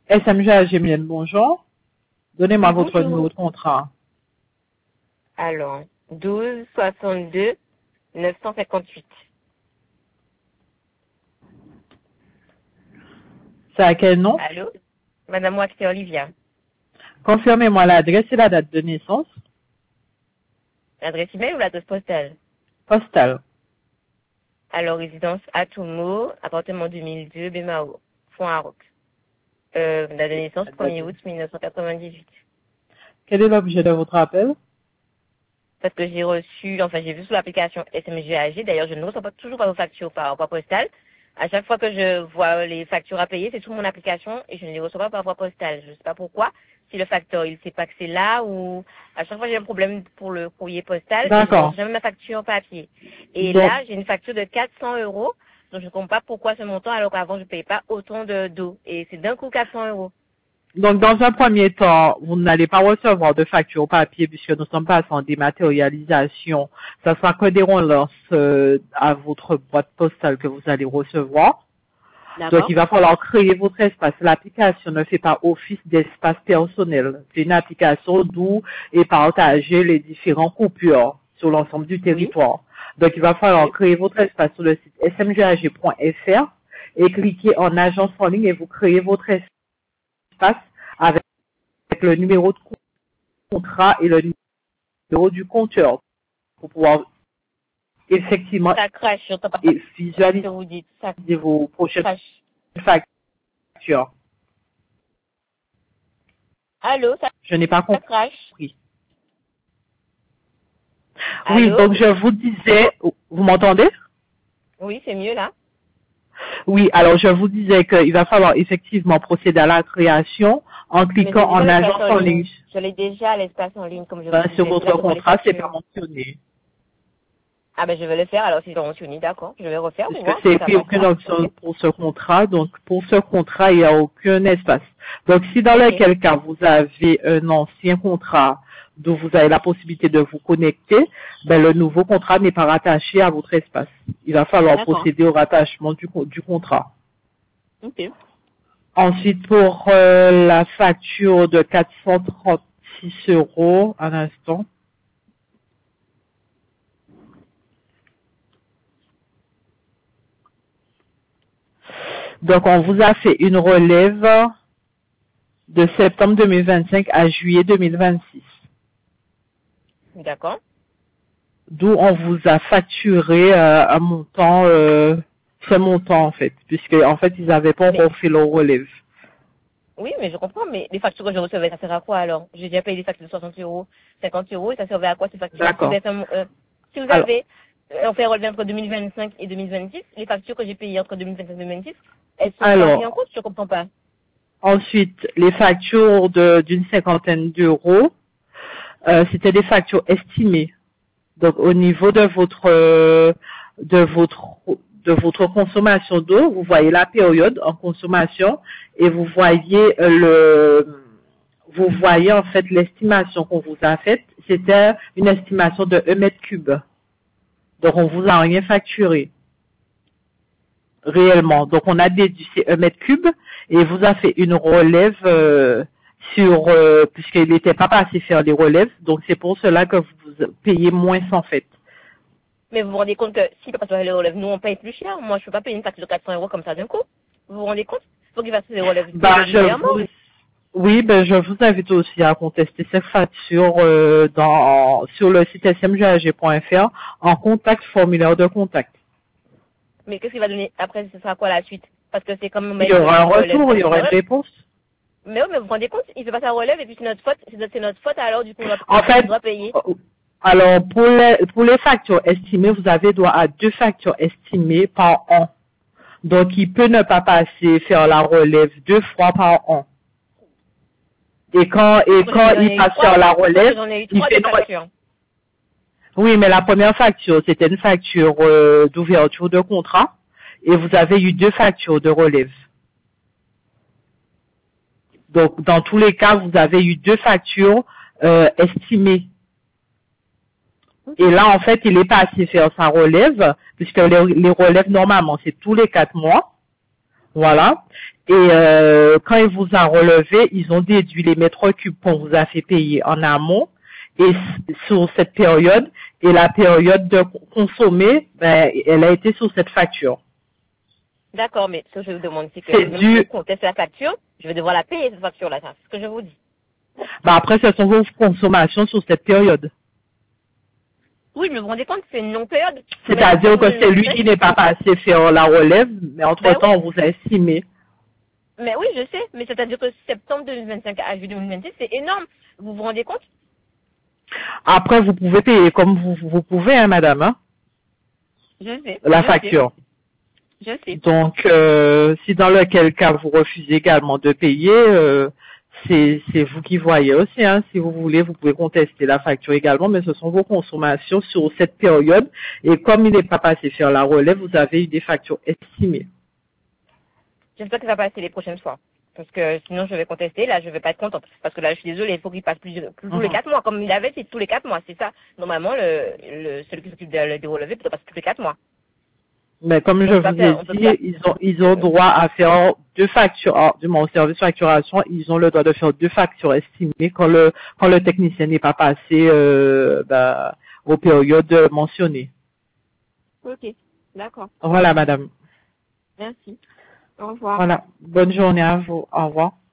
SMG Mienne, bonjour. Donnez-moi Oui, votre bonjour. numéro de contrat. Alors, 12 62 958. C'est à quel nom? Allô? Madame Waxé Olivia. Confirmez-moi l'adresse et la date de naissance. L'adresse email ou l'adresse postale? Postale. Alors, résidence Atoumo, appartement 2002, Bémao, Font-Aroc. Date de naissance, 1er août 1998. Quel est l'objet de votre appel? Parce que j'ai vu sur l'application SMGAG, d'ailleurs, je ne reçois toujours pas vos factures par voie postale. À chaque fois que je vois les factures à payer, c'est sur mon application et je ne les reçois pas par voie postale. Je ne sais pas pourquoi. Si le facteur, il sait pas que c'est là ou à chaque fois j'ai un problème pour le courrier postal et je ne D'accord. reçois jamais ma facture en papier. Et Donc, là, j'ai une facture de 400 €. Donc je ne comprends pas pourquoi ce montant alors qu'avant je ne payais pas autant d'eau. Et c'est d'un coup 400 €. dans un premier temps, vous n'allez pas recevoir de facture au papier puisque nous sommes pas en dématérialisation. Ça sera que des relances à votre boîte postale que vous allez recevoir. Donc, D'accord? il va falloir créer votre espace. L'application ne fait pas office d'espace personnel. C'est une application d'où est partagée les différents coupures sur l'ensemble du Oui. territoire. Donc, il va falloir Oui. créer votre espace sur le site smgag.fr et cliquer en agence en ligne et vous créez votre espace avec le numéro de contrat et le numéro du compteur pour pouvoir effectivement Ça crache, je n'entends pas ce visualiser que vous dites. Ça vos prochaines crache. factures. Allô, Je n'ai pas ça crache. compris. Oui, Allô? donc je vous disais, vous m'entendez? Oui, c'est mieux là. Oui, alors je vous disais qu'il va falloir effectivement procéder à la création en Mais j'ai cliquant déjà en l'espace agence en en ligne. ligne. Je l'ai déjà l'espace en ligne, comme je vous Ben, sur disais. C'est là votre que je vois les contrat, c'est pas factures. mentionné. Ah ben je vais le faire alors si je mentionné, d'accord. Je vais refaire pour voir Puisque si c'est ça pris passe aucune pas. option Ok. pour ce contrat, donc pour ce contrat, il n'y a aucun espace. Donc si dans Ok. lequel cas vous avez un ancien contrat dont vous avez la possibilité de vous connecter, ben le nouveau contrat n'est pas rattaché à votre espace. Il va falloir D'accord. procéder au rattachement du contrat. Ok. Ensuite, pour la facture de 436 €, un instant. Donc, on vous a fait une relève de septembre 2025 à juillet 2026. D'accord. D'où on vous a facturé un montant, ce montant en fait, puisque en fait, ils n'avaient pas Mais refait leur relève. oui, mais je comprends, mais les factures que je recevais, ça sert à quoi alors? J'ai déjà payé des factures de 60 €, 50 € et ça servait à quoi ces factures? Si vous D'accord. avez, si vous Alors, avez fait relever entre 2025 et 2026, les factures que j'ai payées entre 2025 et 2026, elles sont pas prises en alors, compte, je comprends pas. ensuite, les factures d'une cinquantaine d'euros, c'était des factures estimées. Donc au niveau de votre de votre consommation d'eau, vous voyez la période en consommation et vous voyez en fait l'estimation qu'on vous a faite, c'était une estimation de 1 mètre cube. Donc on vous a rien facturé réellement. Donc on a déduit ces 1 mètre cube et vous a fait une relève puisqu'il n'était pas passé faire les relèves, donc c'est pour cela que vous payez moins en fait. Mais vous vous rendez compte que si le patient les relève, nous on paye plus cher. Moi je peux pas payer une facture de 400 € comme ça d'un coup. Vous vous rendez compte? Il faut qu'il fasse les relèves Bah, régulièrement. je vous invite aussi à contester cette facture sur le site smgag.fr en contact formulaire de contact. Mais qu'est-ce qu'il va donner après? Ce sera quoi la suite? Parce que c'est comme Il y il fait aura pas un de relève. retour, il y aura une réponse. Mais oui, mais vous vous rendez compte? Il fait pas sa relève et puis c'est notre faute. C'est notre faute alors du coup En on fait, doit payer. alors pour les factures estimées, vous avez droit à 2 factures estimées par an. Donc il peut ne pas passer faire la relève 2 fois par an. Et quand J'en il ai eu passe trois. faire la Sauf que relève, j'en ai eu il trois fait de une relève. factures. Oui, mais la première facture, c'était une facture d'ouverture de contrat et vous avez eu 2 factures de relève. Donc, dans tous les cas, vous avez eu 2 factures estimées. Et là, en fait, il est passé faire sa relève, puisque les relèves, normalement, c'est tous les 4 mois. Voilà. Et quand il vous a relevé, ils ont déduit les mètres cubes qu'on vous a fait payer en amont et sur cette période, et la période de consommer, ben, elle a été sur cette facture. D'accord, mais ce que je vous demande, c'est que C'est même dû. si je conteste la facture, je vais devoir la payer, cette facture-là. C'est ce que je vous dis. Ben, après, ce sont vos consommations sur cette période. Oui, je me rendais compte que c'est une longue période. C'est-à-dire que c'est lui qui n'est pas passé faire la relève, mais entre-temps, Ben on vous a estimé. Mais oui, je sais. Mais c'est-à-dire que septembre 2025 à juillet 2026, c'est énorme. Vous vous rendez compte? Après, vous pouvez payer comme vous pouvez, hein, madame, hein, Je sais. la Je facture. sais. Je sais. Donc, si dans lequel cas vous refusez également de payer, c'est vous qui voyez aussi. Hein. Si vous voulez, vous pouvez contester la facture également, mais ce sont vos consommations sur cette période. Et comme il n'est pas passé faire la relève, vous avez eu des factures estimées. J'espère que ça va passer les prochaines fois. Parce que sinon, je vais contester. Là, je vais pas être contente. Parce que là, je suis désolée, il faut qu'il passe plus tous les 4 mois. Comme il avait, c'est tous les 4 mois. C'est ça. Normalement, celui qui s'occupe des relevés peut passer tous les 4 mois. Mais comme je vous ai dit, ils ont droit à faire 2 factures. Du moins, au service facturation, ils ont le droit de faire 2 factures estimées quand le technicien n'est pas passé aux périodes mentionnées. Ok. D'accord. Voilà, madame. Merci. Au revoir. Voilà. Bonne journée à vous. Au revoir.